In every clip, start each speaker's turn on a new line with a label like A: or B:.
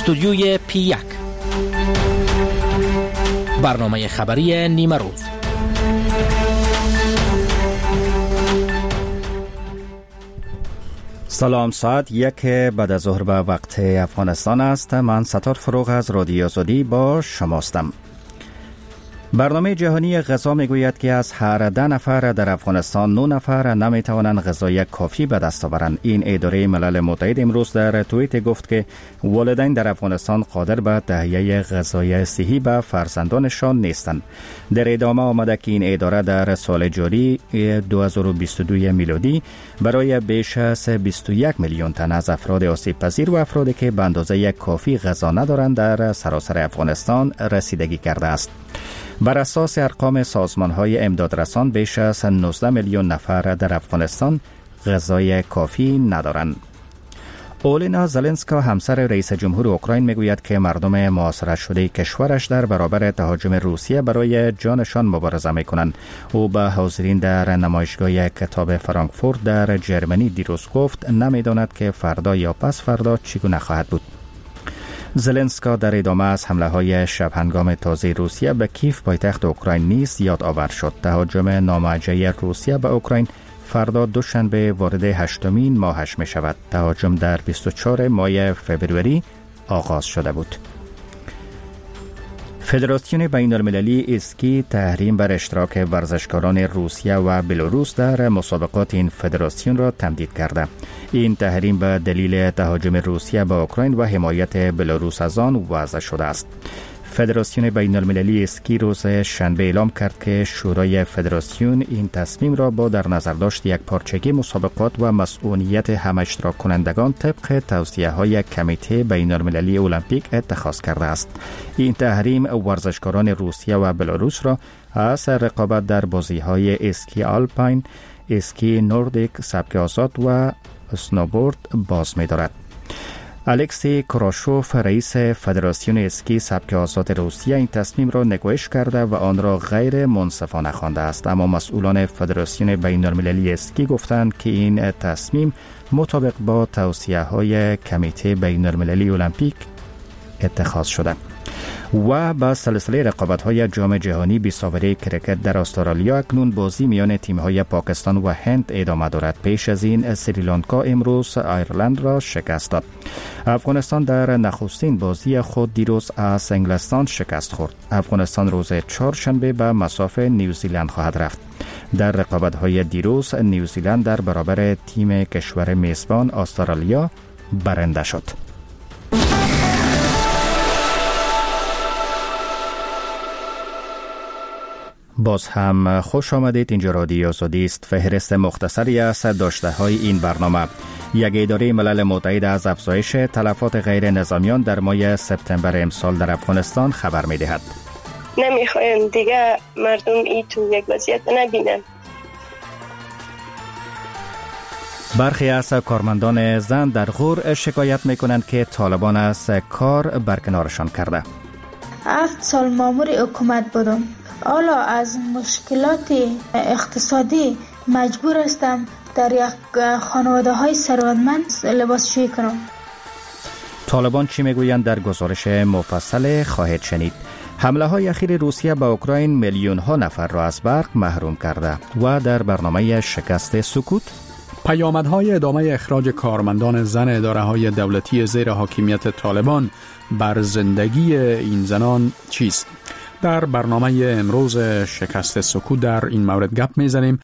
A: استودیوی P1 برنامه خبری نیمه روز.
B: سلام، ساعت 1 بعد از ظهر به وقت افغانستان است. من ستار فروغ از رادیو آزادی با شماستم. برنامه جهانی غذا میگوید که از هر 10 نفر در افغانستان 9 نفر نمیتوانند غذای کافی به دست آورند. این اداره ملل متحد امروز در توییت گفت که والدین در افغانستان قادر به تهیه غذای صحی به فرزندانشان نیستند. در ادامه آمده که این اداره در سال جاری 2022 میلادی برای بیش از 21 میلیون تن از افراد آسیب پذیر و افرادی که به اندازه کافی غذا ندارند در سراسر افغانستان رسیدگی کرده است. بر اساس ارقام سازمان‌های امدادرسان بیش از 19 میلیون نفر در افغانستان غذای کافی ندارند. اولینا زلنسکا همسر رئیس جمهور اوکراین میگوید که مردم محاصره شده کشورش در برابر تهاجم روسیه برای جانشان مبارزه میکنند. او به حاضرین در نمایشگاه کتاب فرانکفورت در جرمنی دیروز گفت نمیداند که فردا یا پس فردا چگونه خواهد بود. زلنسکا در ادامه از حمله‌های شب هنگام تازه روسیه به کیف پایتخت اوکراین نیز یادآور شد. تهاجم ناموجه روسیه به اوکراین فردا دوشنبه وارد 8مین ماهش می شود. تهاجم در 24 ماه فوریه آغاز شده بود. فدراسیون بین المللی اسکی تحریم بر اشتراک ورزشکاران روسیه و بلاروس در مسابقات این فدراسیون را تمدید کرده. این تحریم به دلیل تهاجم روسیه به اوکراین و حمایت بلاروس از آن وضع شده است. فدراسیون بین المللی اسکی روز شنبه اعلام کرد که شورای فدراسیون این تصمیم را با در نظر داشت یک پارچگی مسابقات و مسئولیت همه اشتراک کنندگان طبق توصیه‌های کمیته بین المللی المپیک اتخاذ کرده است. این تحریم ورزشکاران روسیه و بلاروس را از رقابت در بازی‌های اسکی آلپاین، اسکی نوردیک، سبک آزاد و اسنوبورد باز می‌دارد. الکسی کراشوف رئیس فدراسیون اسکی سبک آزاد روسیه این تصمیم را نگوش کرده و آن را غیر منصفانه خوانده است، اما مسئولان فدراسیون بین المللی اسکی گفتند که این تصمیم مطابق با توصیه‌های کمیته بین المللی المپیک اتخاذ شده. و با سلسله رقابت‌های جام جهانی بی‌ساوری کرکت در استرالیا اکنون بازی میان تیم‌های پاکستان و هند ادامه دارد. پیش از این سریلانکا امروز آیرلند را شکست داد. افغانستان در نخستین بازی خود دیروز از انگلستان شکست خورد. افغانستان روز چهارشنبه به مصاف نیوزیلند خواهد رفت. در رقابت‌های دیروز نیوزیلند در برابر تیم کشور میزبان استرالیا برنده شد. باز هم خوش آمدید. اینجا رادیو آزادی است. فهرست مختصری از داشته‌های این برنامه. یک اداره ملل متحد از افزایش تلفات غیر نظامیان در ماه سپتامبر امسال در افغانستان خبر می‌دهد.
C: نمی‌خوایم دیگه مردم این تو یک وضعیت نبینن.
B: برخی از کارمندان زن در غور شکایت می‌کنند که طالبان از کار برکنارشان کرده.
D: 7 سال مامور حکومت بودم. حالا از مشکلات اقتصادی مجبور هستم در یک خانواده های ثروتمند لباسشویی کنم.
B: طالبان چی میگویند در گزارش مفصل خواهید شنید. حمله های اخیر روسیه به اوکراین میلیون ها نفر را از برق محروم کرده. و در برنامه شکست سکوت
E: پیامدهای ادامه اخراج کارمندان زن اداره‌های دولتی زیر حاکمیت طالبان بر زندگی این زنان چیست؟ در برنامه امروز شکست سکوت در این مورد گپ میزنیم.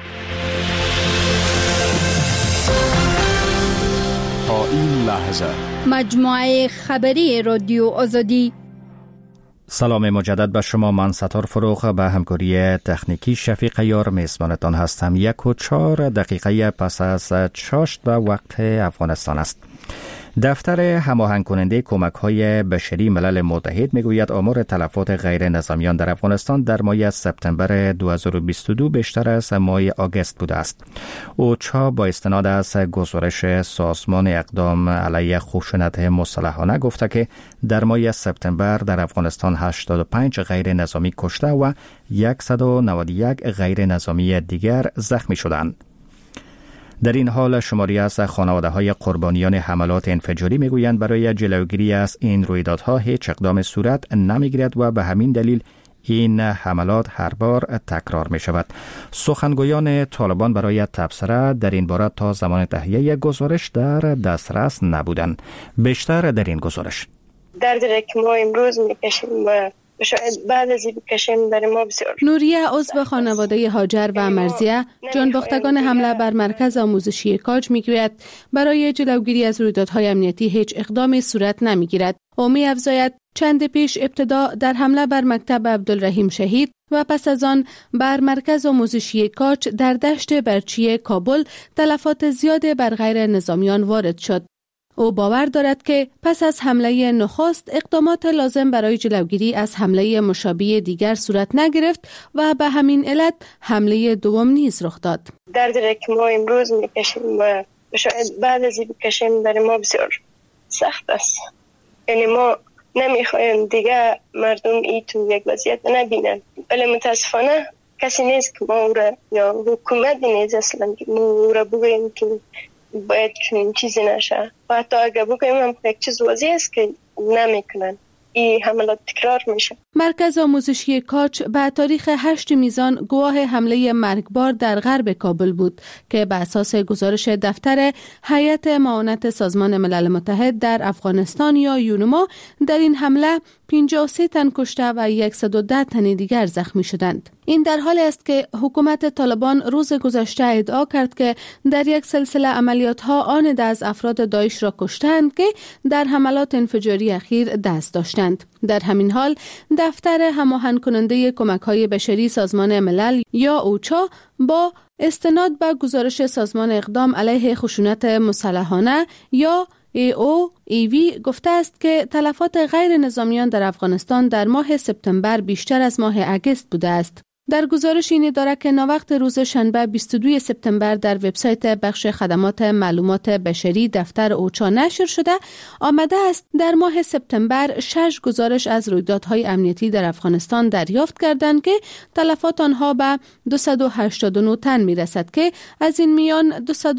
E: تا این لحظه
F: مجموعه خبری رادیو آزادی.
B: سلام مجدد به شما. من ستار فروغ به همکاری تکنیکی شفیق یار میزبانتان هستم. 1:04 پس از 6 به وقت افغانستان است. دفتر هماهنگ کننده کمک‌های بشری ملل متحد میگوید آمار تلفات غیر نظامیان در افغانستان در ماه سپتامبر 2022 بیشتر از ماه آگوست بوده است. اوچا با استناد از گزارش سازمان اقدام علیه خشونت مسلحانه گفته که در ماه سپتامبر در افغانستان 85 غیر نظامی کشته و 191 غیر نظامی دیگر زخمی شدند. در این حال شماری از خانواده‌های قربانیان حملات انفجاری میگویند برای جلوگیری از این رویدادها هیچ اقدام صورت نمیگیرد و به همین دلیل این حملات هر بار تکرار می شود. سخنگویان طالبان برای تبصره در این باره تا زمان تهیه یک گزارش در دسترس نبودند. بیشتر در این گزارش
C: دردی که ما امروز میکشیم و شاید بعد از این بکشیم برای ما بسیار.
G: نوریه عضو خانواده هاجر و مرزیه جانباختگان حمله بر مرکز آموزشی کاج میگوید برای جلوگیری از رویدادهای امنیتی هیچ اقدامی صورت نمیگیرد. او می‌افزاید چند پیش ابتدا در حمله بر مکتب عبدالرحیم شهید و پس از آن بر مرکز آموزشی کاج در دشت برچی کابل تلفات زیاد بر غیر نظامیان وارد شد. او باور دارد که پس از حمله نخست اقدامات لازم برای جلوگیری از حمله مشابه دیگر صورت نگرفت و به همین علت حمله دوم نیز رخ داد.
C: دردی که ما امروز میکشیم و شاید بعد از این بکشیم برای ما بسیار سخت است. یعنی ما نمیخوایم دیگه مردم ای تو یک وضعیت نبینن، ولی متاسفانه کسی نیست که ما او را یا حکومتی نیست اصلا که ما او را بگوییم که باید چنین چیزی نشه و حتی اگر بگوییم هم یک چیز واضح است که نمیکنن، این حملات تکرار میشه.
G: مرکز آموزشی کاج به تاریخ 8 میزان گواه حمله مرگبار در غرب کابل بود که به اساس گزارش دفتر هیئت معاونت سازمان ملل متحد در افغانستان یا یونما در این حمله 53 تن کشته و 110 تن دیگر زخمی شدند. این در حالی است که حکومت طالبان روز گذشته ادعا کرد که در یک سلسله عملیات‌ها آن 10 از افراد داعش را کشتند که در حملات انفجاری اخیر دست داشتند. در همین حال دفتر هماهنگ کننده کمک‌های بشری سازمان ملل یا اوچا با استناد به گزارش سازمان اقدام علیه خشونت مسلحانه یا AOEV گفته است که تلفات غیر نظامیان در افغانستان در ماه سپتامبر بیشتر از ماه اگست بوده است. در گزارش این اداره که ناوقت روز شنبه 22 سپتامبر در وبسایت بخش خدمات معلومات بشری دفتر اوچا نشر شده آمده است در ماه سپتامبر 6 گزارش از رویدادهای امنیتی در افغانستان دریافت کردند که تلفات آنها به 289 تن میرسد که از این میان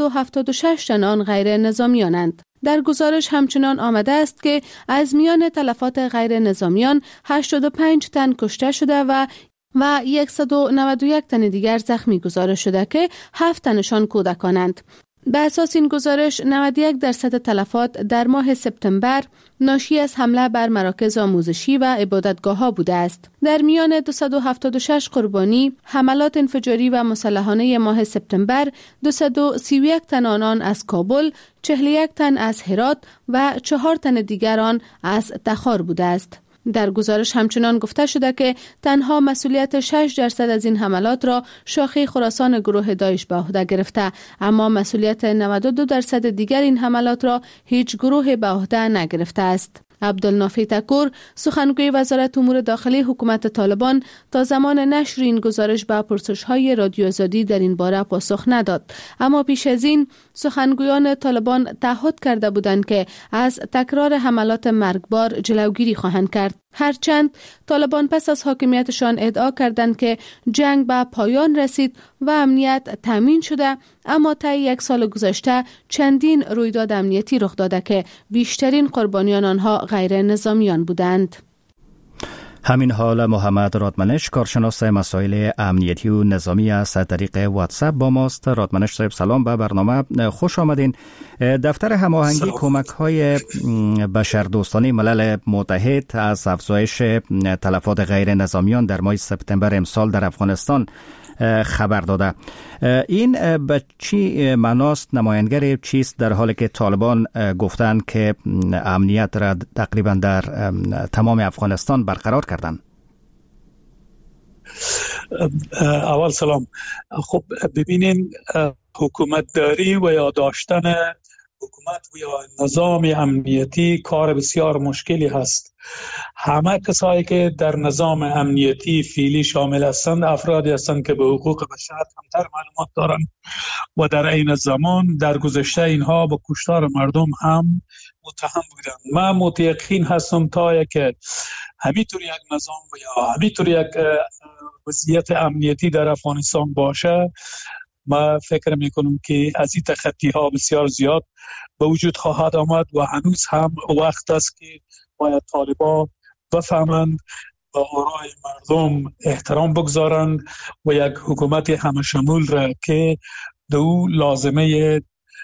G: 276 تن آن غیر نظامیانند. در گزارش همچنان آمده است که از میان تلفات غیر نظامیان 85 تن کشته شده و 191 تن دیگر زخمی گزارش شده که 7 تنشان کودکانند. به اساس این گزارش 91% تلفات در ماه سپتامبر ناشی از حمله بر مراکز آموزشی و عبادتگاه‌ها بوده است. در میان 276 قربانی حملات انفجاری و مسلحانه ماه سپتامبر 231 تن آنان از کابل، 41 تن از هرات و 4 تن دیگر آن از تخار بوده است. در گزارش همچنان گفته شده که تنها مسئولیت 6% از این حملات را شاخه خراسان گروه داعش به عهده گرفته، اما مسئولیت 92% دیگر این حملات را هیچ گروه به عهده نگرفته است. عبدالنافی تکور سخنگوی وزارت امور داخلی حکومت طالبان تا زمان نشر این گزارش به پرسش‌های رادیو آزادی در این باره پاسخ نداد، اما پیش از این سخنگویان طالبان تعهد کرده بودند که از تکرار حملات مرگبار جلوگیری خواهند کرد. هرچند طالبان پس از حاکمیتشان ادعا کردند که جنگ به پایان رسید و امنیت تامین شده، اما طی 1 سال گذشته چندین رویداد امنیتی رخ داده که بیشترین قربانیان آنها غیر نظامیان بودند.
B: همین حال محمد رادمنش کارشناس مسائل امنیتی و نظامی از طریق واتساپ با ماست. رادمنش صاحب سلام به برنامه، خوش آمدین. دفتر هماهنگی کمک‌های بشردوستانه ملل متحد از افزایش تلفات غیر نظامیان در ماه سپتامبر امسال در افغانستان خبر داده. این به چی معناست؟ نمایانگر چیست در حالی که طالبان گفتند که امنیت را تقریبا در تمام افغانستان برقرار کردند؟
H: اول سلام. خب ببینین، حکومت داری و یا داشتن حکومت و یا نظام امنیتی کار بسیار مشکلی هست. همه کسایی که در نظام امنیتی فعلی شامل هستند افرادی هستند که به حقوق بشر کمتر معلومات دارند و در عین زمان در گذشته اینها با کشتار مردم هم متهم بودند. من متیقن هستم تا که همینطور یک نظام و یا همینطور یک وضعیت امنیتی در افغانستان باشه، ما فکر میکنم که از این تخطی ها بسیار زیاد به وجود خواهد آمد و هنوز هم وقت است که باید طالبان بفهمند و آرای مردم احترام بگذارند و یک حکومت همه شمول را که دو لازمه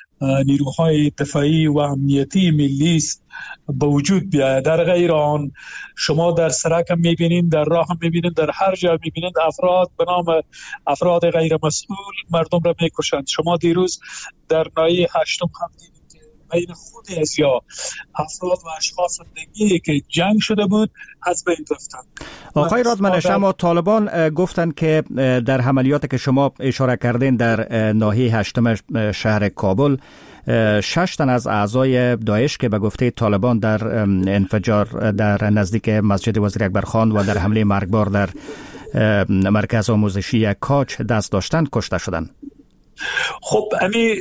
H: نیروهای دفاعی و امنیتی ملی است به وجود بیاید. در غیر آن شما در سرک هم میبینید، در راه هم میبینید، در هر جا میبینید افراد به نام افراد غیر مسئول مردم را میکشند. شما دیروز در ناحیه هشتم هم دیدید که بین خود ازیا افراد و اشخاص دیگه که جنگ شده بود از بین رفتند.
B: آقای رادمنش، اما طالبان گفتند که در عملیاتی که شما اشاره کردین در ناحیه هشتم شهر کابل 6 تن از اعضای داعش که به گفته طالبان در انفجار در نزدیک مسجد وزیر اکبر خان و در حمله مرگبار در مرکز آموزشی کاج دست داشتند کشته شدند.
H: خب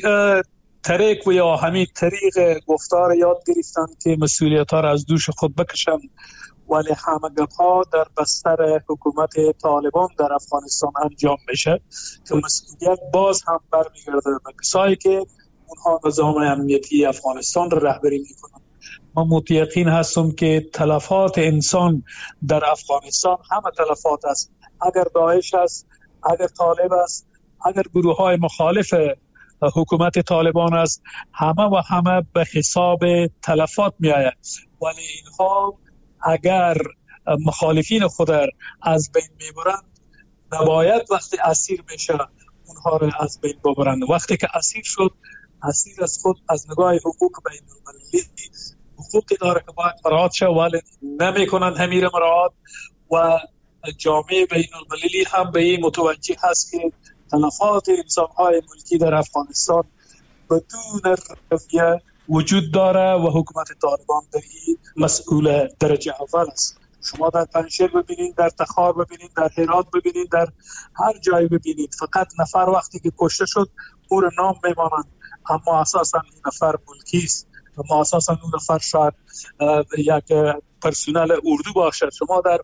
H: طریق و یا همین طریق گفتار یاد گرفتن که مسئولیت ها را از دوش خود بکشن، ولی همه گپ‌ها در بستر حکومت طالبان در افغانستان انجام میشه که مسئولیت باز هم برمیگرده به کسایی که اونها نظام امنیتی افغانستان را رهبری میکنن. من متیقن هستم که تلفات انسان در افغانستان همه تلفات است، اگر داعش است، اگر طالب است، اگر گروه های مخالف حکومت طالبان است، همه به حساب تلفات می آید. ولی اینها اگر مخالفین خود از بین میبرند نباید وقتی اسیر میشه اونها را از بین ببرند. وقتی که اسیر شد، اسیر از خود از نگاه حقوق بین المللی حقوقی داره که باید مراعات شه، ولی نمیکنند همین مراعات و جامعه بین المللی هم به این متوجه هست که تلفات انسان‌های ملکی در افغانستان بدون رویه وجود داره و حکومت طالبان در این مسئول درجه اول است. شما در پنجشیر ببینید، در تخار ببینید، در هرات ببینید، در هر جای ببینید، فقط نفر وقتی که کشته شد او را نام میمانند، اما اساسا این نفر ملکی است، اما اساسا اون نفر شاید یک پرسنل اردو باشد. شما در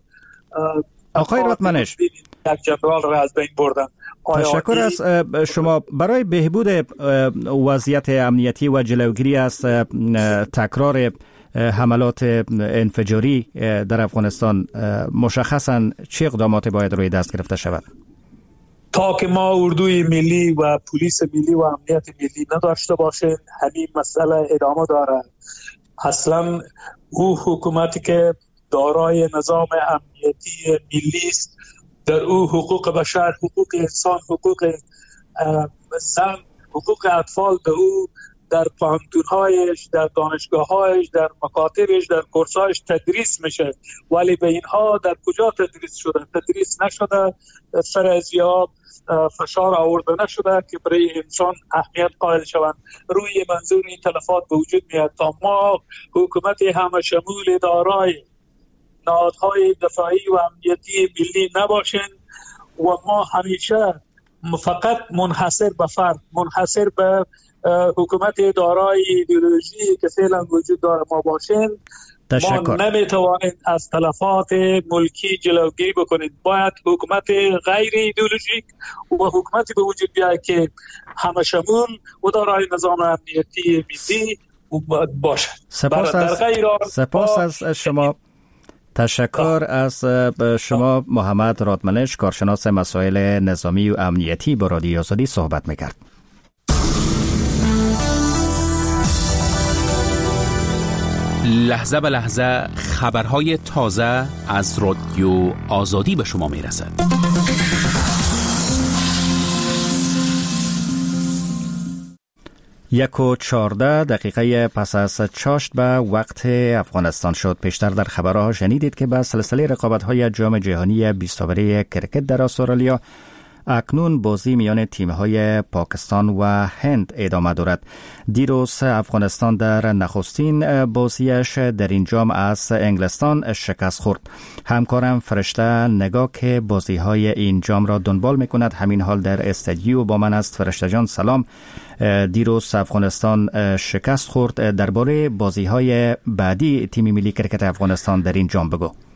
B: آقای رادمنش
H: یک جنرال را از بین بردن.
B: تشکر از شما. برای بهبود وضعیت امنیتی و جلوگیری از تکرار حملات انفجاری در افغانستان مشخصاً چه اقدامات باید روی دست گرفته شود؟
H: تا که ما اردوی ملی و پلیس ملی و امنیت ملی نداشته باشیم همین مسئله ادامه داره. اصلا او حکومتی که دارای نظام امنیتی ملی است، در او حقوق بشر، حقوق انسان، حقوق زن، حقوق اطفال در او در پانتونهایش، در دانشگاهایش، در مکاتبش، در کورسایش تدریس میشه، ولی به اینها در کجا تدریس شده؟ تدریس نشده، سر ازیاب فشار آورده نشده که برای انسان اهمیت قائل شوند. روی منظور این تلفات به وجود میاد تا ما حکومت همه شمول دارای نهادهای دفاعی و امنیتی ملی نباشین و ما همیشه فقط منحصر به فرد، منحصر به حکومت دارای ایدئولوژی که فعلا وجود داره ما باشین، ما نمیتوانید از تلفات ملکی جلوگیری بکنید. باید حکومت غیر ایدئولوژیک و حکومتی به وجود بیاید که همه شمول و دارای نظام امنیتی ملی باشد.
B: سپاس از شما. تشکر از شما. محمد رادمنش، کارشناس مسائل نظامی و امنیتی، با رادیو آزادی صحبت میکرد.
A: لحظه به لحظه خبرهای تازه از رادیو آزادی به شما میرسد.
B: 1:14 پس از چاشت به وقت افغانستان شد. پیشتر در خبرها شنیدید که به سلسله رقابت‌های جام جهانی 20 اوره کرکت در استرالیا اکنون بازی میان تیم‌های پاکستان و هند ادامه دارد. دیروز افغانستان در نخستین بازیش در این جام از انگلستان شکست خورد. همکارم فرشته نگاه که بازی‌های این جام را دنبال می‌کند همین حال در استودیو با من است. فرشته جان سلام. دیروز افغانستان شکست خورد. درباره بازی‌های بعدی تیم ملی کرکت افغانستان در این جام بگو.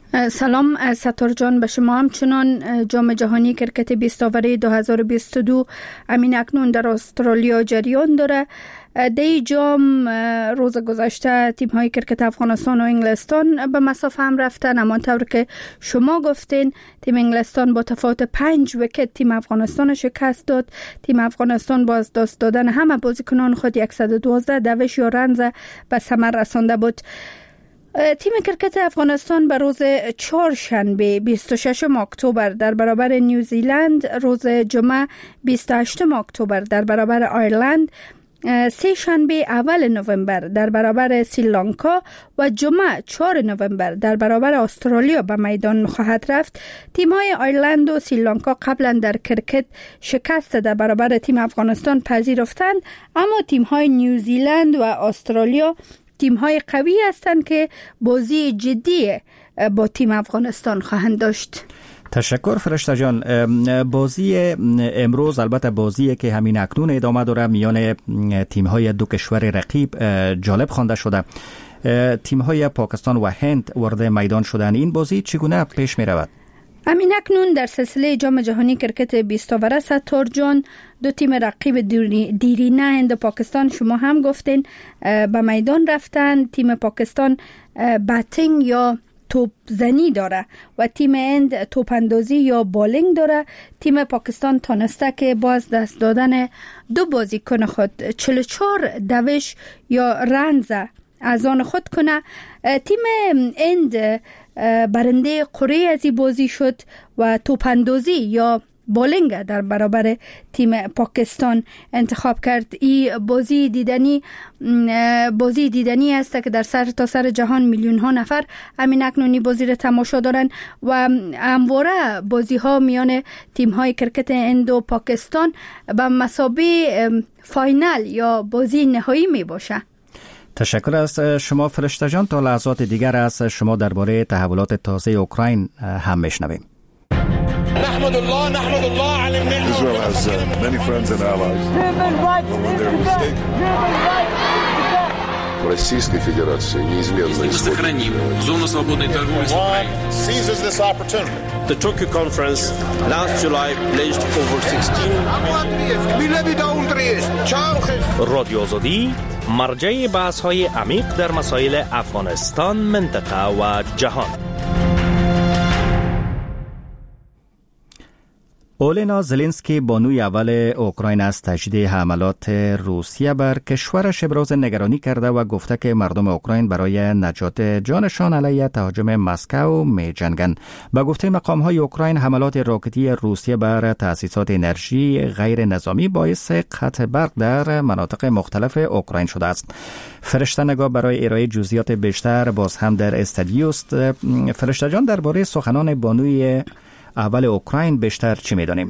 F: سلام ستار جان به شما. همچنان جام جهانی کرکت 20 آوره 2022 امین اکنون در استرالیا جریان داره. دی جام روز گذشته تیم های کرکت افغانستان و انگلستان به مسافه هم رفتن، اما طور که شما گفتین تیم انگلستان با تفاوت 5 ویکت تیم افغانستان شکست داد. تیم افغانستان با از دست دادن همه بازیکنان خود 112 دوش یا رنز به ثمر رسانده بود. تیم کرکت افغانستان به روز چهارشنبه 26 اکتبر در برابر نیوزیلند، روز جمعه 28 اکتبر در برابر آیرلند، سه شنبه اول نوامبر در برابر سریلانکا و جمعه 4 نوامبر در برابر استرالیا به میدان خواهد رفت. تیم‌های آیرلند و سریلانکا قبلا در کرکت شکست در برابر تیم افغانستان پذیرفتند، اما تیم‌های نیوزیلند و استرالیا تیم‌های قوی هستند که بازی جدی با تیم افغانستان خواهند داشت.
B: تشکر فرشته جان. بازی امروز البته بازیه که همین اکنون ادامه داره میان تیم‌های دو کشور رقیب جالب خوانده شده. تیم‌های پاکستان و هند وارد میدان شدن. این بازی چگونه پیش می‌رود؟
F: همین اکنون در سلسله جام جهانی کرکت 20 آوره ستار جان دو تیم رقیب دیرینه هند و پاکستان شما هم گفتین به میدان رفتن. تیم پاکستان باتینگ یا توپ زنی داره و تیم هند توپ اندازی یا بالینگ داره. تیم پاکستان تانسته که باز دست دادن دو بازیکن خود 44 دوش یا رنز از آن خود کنه. تیم هند برنده قره از این بازی شد و توپ اندازی یا بالینگ در برابر تیم پاکستان انتخاب کرد. این بازی دیدنی است که در سر تا سر جهان میلیون ها نفر همین اکنونی بازی را تماشا دارن و همواره بازی ها میان تیم های کرکت هند و پاکستان به مثابه فاینال یا بازی نهایی می باشه.
B: تشکر از شما فرشته جان. تا لحظات دیگر از شما درباره تحولات تازه اوکراین هم میشنویم.
I: نحمد الله على النعمة. Israel has many friends and allies. When they're mistaken. Российской Федерации неизменно
J: сохраним зону свободной торговли с Украиной.
I: Seizes this opportunity.
K: The Tokyo conference last July pledged over 16.
L: رادیو آزادی مرجع بحث‌های عمیق در مسائل افغانستان، منطقه و جهان.
B: اولنا زلنسکی بانوی اول اوکراین از تجدید حملات روسیه بر کشورش ابراز نگرانی کرده و گفته که مردم اوکراین برای نجات جانشان علیه تهاجم مسکو می جنگند. با گفته مقام‌های اوکراین حملات راکتی روسیه بر تأسیسات انرژی غیر نظامی باعث قطع برق در مناطق مختلف اوکراین شده است. فرشته نگاه برای ارائه جزئیات بیشتر باز هم در استودیو است. فرشته جان، درباره سخنان بانوی اول اوکراین بیشتر چی می‌دانیم؟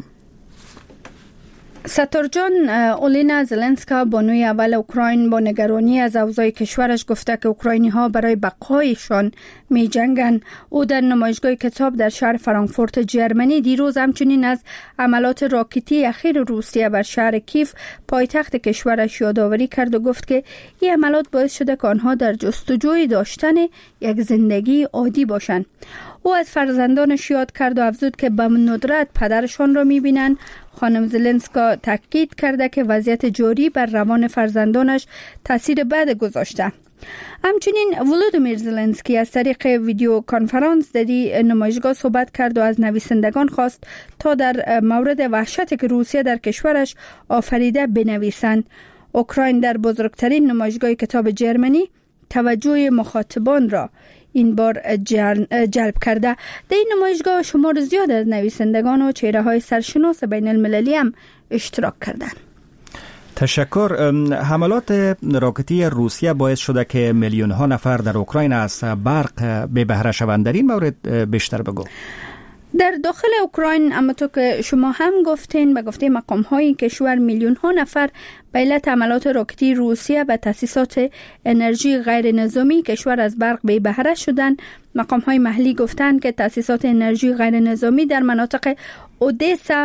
F: ستار جان، اولینا زلنسکا بانوی اول اوکراین با نگرانی از اوضاع کشورش گفته که اوکراینی ها برای بقایشان می جنگن. او در نمایشگاه کتاب در شهر فرانکفورت جرمنی دیروز همچنین از عملات راکتی اخیر روسیه بر شهر کیف پایتخت کشورش یادآوری کرد و گفت که این عملات باعث شده که آنها در جستجوی داشتن یک زندگی عادی باشند. او از فرزندانش یاد کرد و افزود که به ندرت پدرشان را می‌بینند. خانم زلنسکا تاکید کرده که وضعیت جاری بر روان فرزندانش تاثیر بد گذاشته. همچنین ولودیمیر زلنسکی از طریق ویدیو کانفرانس در نمایشگاه صحبت کرد و از نویسندگان خواست تا در مورد وحشتی که روسیه در کشورش آفریده بنویسند. اوکراین در بزرگترین نمایشگاه کتاب جرمنی توجه مخاطبان را این بار جلب کرده. در این نمایشگاه شمار زیاد از نویسندگان و چهره‌های سرشناس بین المللی هم اشتراک کردند.
B: تشکر. حملات راکتی روسیه باعث شده که میلیون ها نفر در اوکراین از برق به بهره شوند. در این مورد بیشتر بگو.
F: در داخل اوکراین، اما تو که شما هم گفتین، به گفته مقام های کشور میلیون ها نفر به علت عملات راکتی روسیه به تأسیسات انرژی غیر نظامی کشور از برق بی بهره شدند. مقام های محلی گفتند که تأسیسات انرژی غیر نظامی در مناطق اودسا،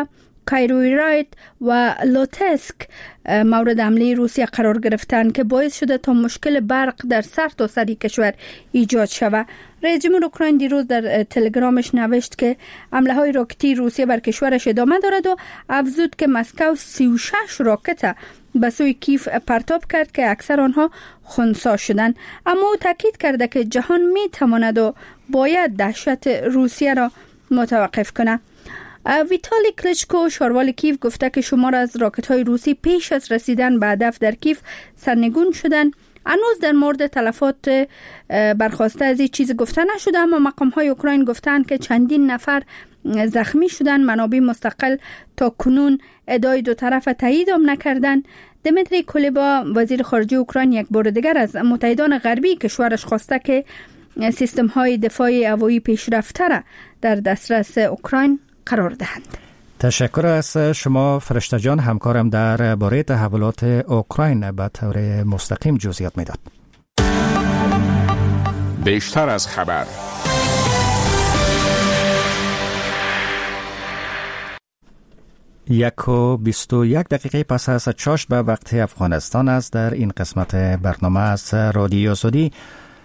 F: کایرویرایت و لوتسک مورد حمله روسیه قرار گرفتند که باعث شده تا مشکل برق در سرتاسر کشور ایجاد شود. رئیس جمهور اوکراین دیروز در تلگرامش نوشت که حمله های راکتی روسیه بر کشورش ادامه دارد و افزود که مسکو 36 راکت به سوی کیف پرتاب کرد که اکثر آنها خنثی شدند، اما او تاکید کرده که جهان می تواند و باید دهشت روسیه را متوقف کنه. ویتالی کلیچکو شاروال کیف گفته که شمار از راکت‌های روسی پیش از رسیدن به هدف در کیف سرنگون شدند. هنوز در مورد تلفات برخواسته از این چیز گفته نشده، اما مقام‌های اوکراین گفتند که چندین نفر زخمی شدند. منابع مستقل تا کنون ادعای دو طرف تایید نکردند. دمیتری کولبا وزیر خارجه اوکراین یک بار دیگر از متحدان غربی کشورش خواسته که سیستم‌های دفاعی هوایی پیشرفته را در دسترس اوکراین قرار دهند.
B: تشکر از شما فرشته جان. همکارم در باره تحولات اوکراین به طور مستقیم جزئیات میداد.
A: بیشتر از خبر.
B: یک و 21 دقیقه پس از چاشت به وقت افغانستان است. در این قسمت برنامه از رادیو آزادی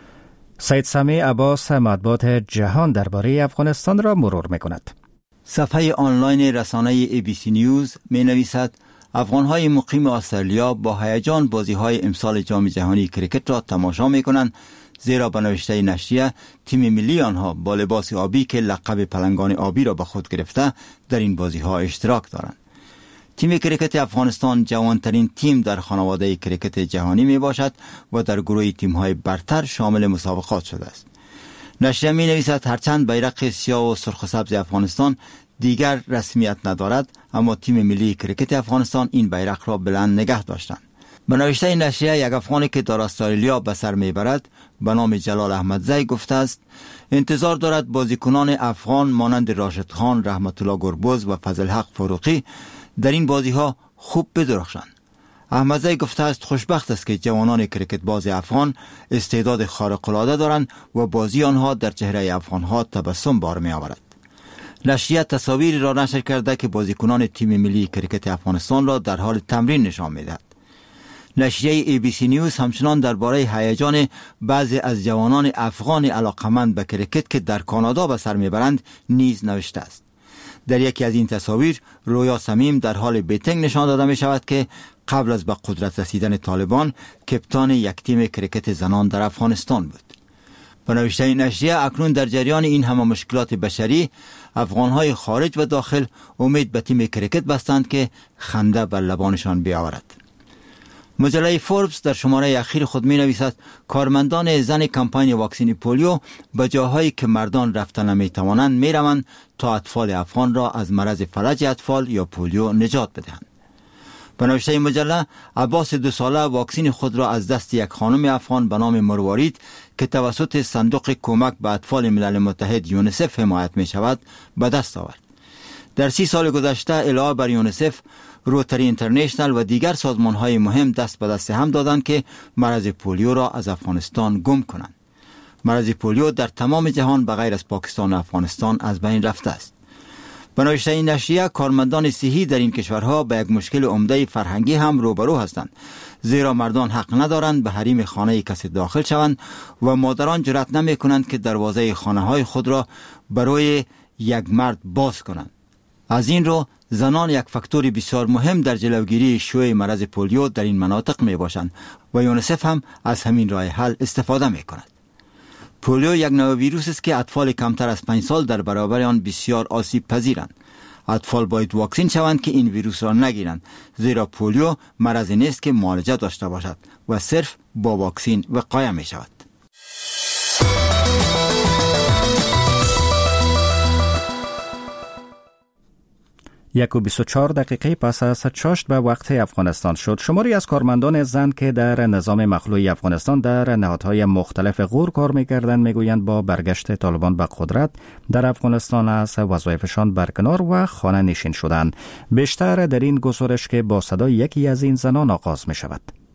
B: سید سامی عباس مطبوعات جهان درباره افغانستان را مرور می‌کند.
M: صفحه آنلاین رسانه ABC نیوز می نویسد افغان‌های مقیم استرالیا با هیجان بازی‌های امسال جام جهانی کریکت را تماشا می‌کنند، زیرا به نوشته نشریه تیم ملی آنها با لباس آبی که لقب پلنگان آبی را به خود گرفته در این بازی‌ها اشتراک دارند. تیم کریکت افغانستان جوانترین تیم در خانواده کریکت جهانی می باشد و در گروه تیم‌های برتر شامل مسابقات شده است. نشریه می نویسد هرچند بیرق سیاه و سرخ و سبز افغانستان دیگر رسمیت ندارد، اما تیم ملی کریکت افغانستان این بیرق را بلند نگه داشتند. به نوشته نشریه یک افغانی که در استرالیا به سر میبرد به نام جلال احمدزی گفته است انتظار دارد بازیکنان افغان مانند راشد خان، رحمت الله گربز و فضل حق فاروقی در این بازی‌ها خوب بدرخشند. احمدزی گفته است خوشبخت است که جوانان کریکت باز افغان استعداد خارق‌العاده دارند و بازی آنها در چهره افغان‌ها تبسم بار می‌آورد. نشریه تصاویری را نشر کرده که بازیکنان تیم ملی کریکت افغانستان را در حال تمرین نشان می‌دهد. نشریه ABC نیوز همچنان درباره هیجان بعضی از جوانان افغان علاقمند به کریکت که در کانادا به سر میبرند نیز نوشته است. در یکی از این تصاویر رویا سمیم در حال بیتینگ نشان داده می شود که قبل از به قدرت رسیدن طالبان کپتان یک تیم کریکت زنان در افغانستان بود. به نوشته نشریه اکنون در جریان این همه مشکلات بشری افغانهای خارج و داخل امید به تیم کریکت بستند که خنده بر لبانشان بیاورد. مجله فوربس در شماره اخیر خود می نویسد کارمندان زن کمپاین واکسین پولیو به جاهایی که مردان رفتن نمی توانند می روند تا اطفال افغان را از مرض فلج اطفال یا پولیو نجات بدهند. به نوشته مجله عباس 2 ساله واکسین خود را از دست یک خانم افغان به نام مروارید که توسط صندوق کمک به اطفال ملل متحد یونیسف حمایت می شود به دست آورد. در 30 سال گذشته علاوه بر یونیسف، روتری اینترنشنال و دیگر سازمان‌های مهم دست به دست هم دادند که مرض پولیو را از افغانستان گم کنند. مرض پولیو در تمام جهان به غیر از پاکستان و افغانستان از بین رفته است. به نوشته این نشریه کارمندان صحی در این کشورها با یک مشکل عمده فرهنگی هم روبرو هستند، زیرا مردان حق ندارند به حریم خانه کسی داخل شوند و مادران جرأت نمی‌کنند که دروازه خانه‌های خود را برای یک مرد باز کنند. از این رو زنان یک فاکتور بسیار مهم در جلوگیری شیوع مرض پولیو در این مناطق می باشند و یونیسف هم از همین راه حل استفاده می کند. پولیو یک نوع ویروس است که اطفال کمتر از 5 سال در برابر آن بسیار آسیب پذیرند. اطفال باید واکسین شوند که این ویروس را نگیرند، زیرا پولیو مرضی نیست که معالجه داشته باشد و صرف با واکسین وقایه می شود.
B: 1:24 دقیقه پس از چاشت به وقت افغانستان شد. شماری از کارمندان زن که در نظام مخلوعی افغانستان در نهادهای مختلف غور کار می‌کردند میگویند با برگشت طالبان به قدرت در افغانستان از وظایفشان برکنار و خانه نشین شدند. بیشتر در این گزارش که با صدای یکی از این زنان آغاز می شود.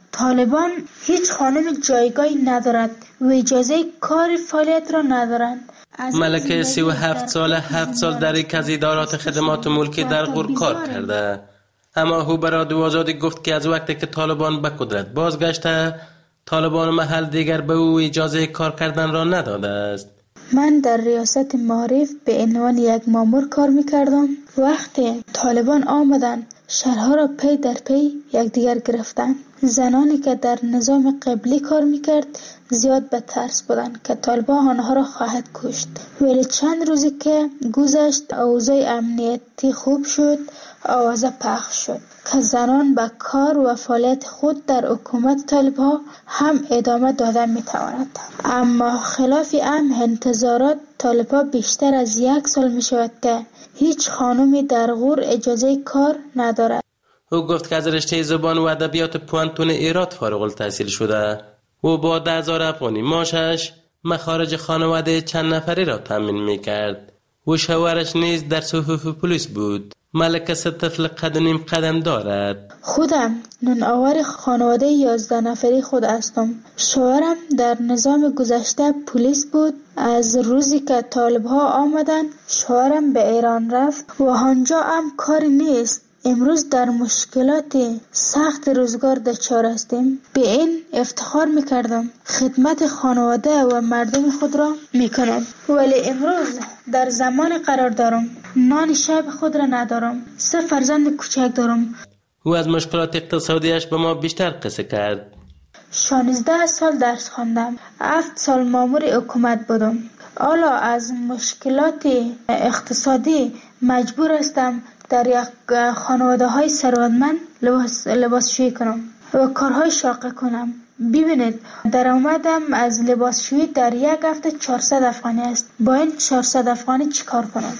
D: طالبان هیچ خانم جایگاهی ندارد و اجازه کار فعالیت را ندارند.
N: ملکه 37 سال در یک از ادارات خدمات ملکی در غور کار کرده، اما او به رادیو آزادی گفت که از وقتی که طالبان به قدرت بازگشته، طالبان محل دیگر به او اجازه کار کردن را نداده است.
D: من در ریاست معارف به عنوان یک مامور کار میکردم. وقتی طالبان آمدن شهرها را پی در پی یکدیگر گرفتن. زنانی که در نظام قبلی کار میکرد زیاد به ترس بودند که طالبان آنها را خواهد کشت. ولی چند روزی که گذشت اوضاع امنیتی خوب شد، آوازه پخش شد که زنان به کار و فعالیت خود در حکومت طالبان هم ادامه داده میتواند. اما خلاف انتظارات طالبان بیشتر از 1 سال می شود که هیچ خانمی در غور اجازه کار ندارد.
N: او گفت که از رشته زبان و ادبیات پوانتون ایراد فارغ التحصیل شده و با 10,000 افغانی معاشش مخارج خانواده چند نفری را تامین میکرد و شوهرش نیز در صفوف پلیس بود. ملکه 3 طفل 1.5 قدم دارد.
D: خودم نون‌آور خانواده 11 نفری خود هستم. شوهرم در نظام گذشته پلیس بود. از روزی که طالب‌ها آمدن شوهرم به ایران رفت و آنجا هم کاری نیست. امروز در مشکلات سخت روزگار دچار هستیم. به این افتخار میکردم خدمت خانواده و مردم خود را میکنم، ولی امروز در زمان قرار دارم نان شب خود را ندارم. 3 فرزند کوچک دارم.
N: او از مشکلات اقتصادیش به ما بیشتر قصه کرد.
D: 16 سال درس خواندم. 7 سال مامور حکومت بودم. حالا از مشکلات اقتصادی مجبور هستم در یک خانواده های ثروتمند لباسشویی کنم و کارهای شاقه کنم. ببینید درآمدم از لباسشویی در 1 هفته 400 افغانی است. با این 400 افغانی چیکار کنم؟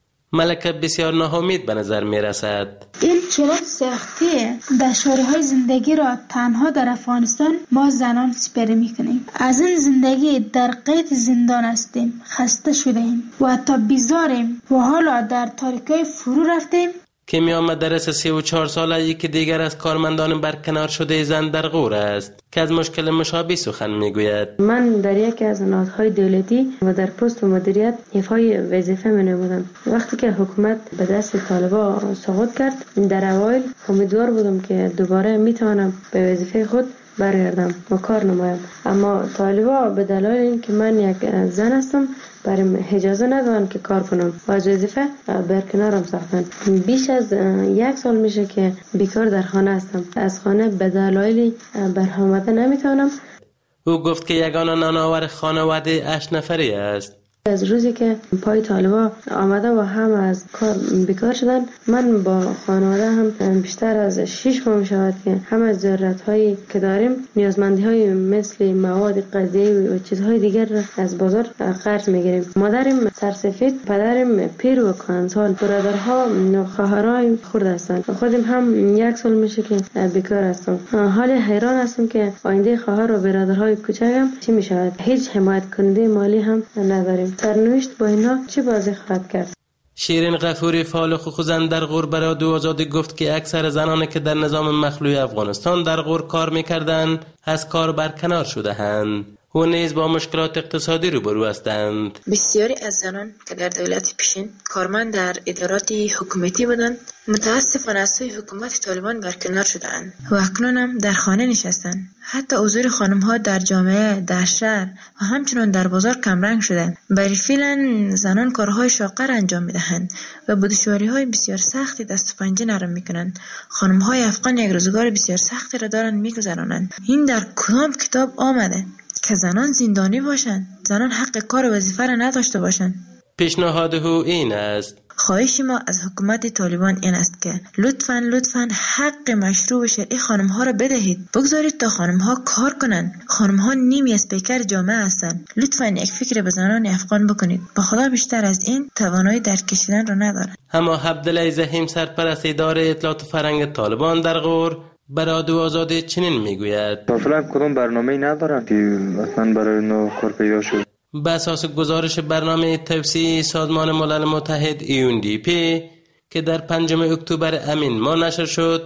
N: ملکه بسیار ناامید به نظر می رسد.
D: این چنین سختی دشواری‌های زندگی را تنها در افغانستان ما زنان سپری می‌کنیم. از این زندگی در قید زندان هستیم، خسته شدیم و حتی بیزاریم و حالا در تاریکی فرو رفتیم.
N: کیمیا مدرس 34 ساله یکی دیگر از کارمندان برکنار شده زن در غور است که از مشکل مشابه سخن میگوید.
O: من در یکی از نهادهای دولتی و در پست مدیریت ایفای وظیفه می‌نمودم. وقتی که حکومت به دست طالبان سقوط کرد، در اوایل امیدوار بودم که دوباره میتوانم به وظیفه خود برگردم و کار نمایم، اما طالبان به دلایل اینکه من یک زن هستم برام اجازه ندادن که کار کنم و از وظیفه برکنارم ساختن. بیش از 1 سال میشه که بیکار در خانه هستم. از خانه به دلایلی برآمده نمیتونم.
N: او گفت که یگانه نانآور خانواده 8 نفری است.
O: از روزی که پای طالبان آمده و هم از کار بیکار شدن، من با خانواده هم بیشتر از 6 ماه میشود که هم از ضرورت‌هایی که داریم، نیازمندی‌های مثل مواد غذایی و چیزهای دیگر را از بازار قرض میگیریم. مادرم سرسفید، پدرم پیر و کهنسال، برادرها و خواهرای خرد هستند. خودم هم 1 سال میشه که بیکار هستم. حال حیران هستم که آینده خواهر و برادرهای کوچکم چی میشود. هیچ حمایت کننده مالی هم نداریم. سرنوشت با اینا چه بازی خواهد کرد؟
N: شیرین غفوری فعال حقوق زن در غور به رادیو آزادی گفت که اکثر زنانی که در نظام مخلوع افغانستان در غور کار میکردند از کار برکنار شده اند و نیز با مشکلات اقتصادی روبرو هستند.
P: بسیاری از زنان که در دولت پیشین کارمند در ادارات حکومتی بودند، متاسفانه از سوی حکومت طالبان برکنار شدند و اکنون هم در خانه نشستند. حتی حضور خانم‌ها در جامعه، در شهر و همچنان در بازار کمرنگ شدند. برای فعلا زنان کارهای شاقه را انجام می‌دهند و با دشواری‌های بسیار سختی دست و پنجه نرم می‌کنند. خانم‌های افغان یک روزگار بسیار سختی را دارند می‌گذرانند. این در کدام کتاب آمده که زنان زندانی باشند؟ زنان حق کار و وظیفه را نداشته باشند؟
N: پیشنهاد او این است:
P: خواهش ما از حکومت طالبان این است که لطفاً حق مشروع و شرعی خانم‌ها را بدهید. بگذارید تا خانم‌ها کار کنند. خانم‌ها نیمی از پیکر جامعه هستند. لطفاً یک فکر به زنان افغان بکنید. با خدا بیشتر از این توانایی در کشیدن را ندارند.
N: اما عبدالله زحیم سرپرست اداره اطلاعات فرهنگ طالبان در غور به رادیو آزادی چنین میگوید:
Q: فعلا کدام برنامه‌ای ندارند که اصلا برای نو کار پیدا شد.
N: به اساس گزارش برنامه توسعه سازمان ملل متحد UNDP که در 5 اکتبر امین ماه نشر شد،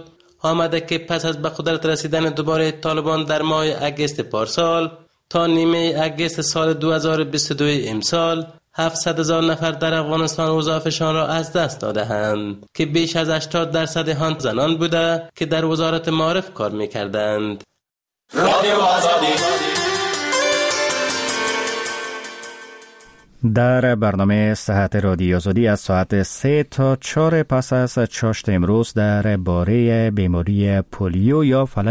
N: آمده که پس از به قدرت رسیدن دوباره طالبان در ماه اگست پارسال تا نیمه اگست سال 2022 امسال 700,000 نفر در افغانستان وظایفشان را از دست داده‌اند که بیش از 80% آن زنان بوده که در وزارت معارف کار می‌کردند.
R: رادیو آزادی
B: در برنامه صحت رادیو آزادی از ساعت 3 تا 4 پس از چاشت امروز در باره بیماری پولیو یا فلج